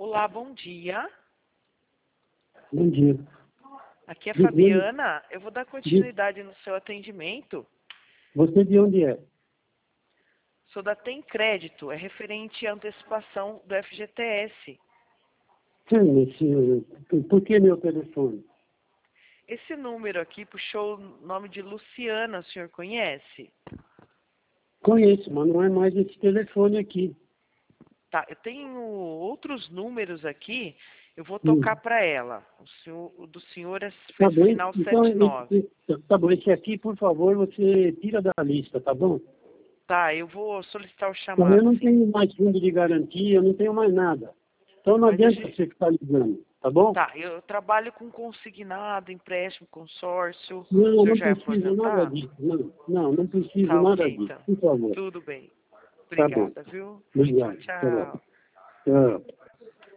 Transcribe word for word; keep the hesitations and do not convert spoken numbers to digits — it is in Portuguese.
Olá, bom dia. Bom dia. Aqui é a De- Fabiana. Eu vou dar continuidade no seu atendimento. Você de onde é? Sou da Tem Crédito, é referente à antecipação do F G T S. Sim, esse, por que meu telefone? Esse número aqui puxou o nome de Luciana, o senhor conhece? Conheço, mas não é mais esse telefone aqui. Tá, eu tenho outros números aqui, eu vou Hum. tocar para ela. O, senhor, o do senhor é Tá foi bom? final Então, setenta e nove. esse, tá bom, esse aqui, por favor, você tira da lista, tá bom? Tá, eu vou solicitar o Também eu chamado, não sim. tenho mais fundo de garantia, eu não tenho mais nada. Então não Mas a adianta gente... você ficar ligando, tá bom? Tá, eu trabalho com consignado, empréstimo, consórcio. O Não, senhor não já é preciso nada aposentado? disso. Não, não, não preciso Tá nada ok, disso, então. por favor. Tudo bem. Tá bom. Obrigada, viu? Tchau, Obrigado. Tchau. tchau. Tchau.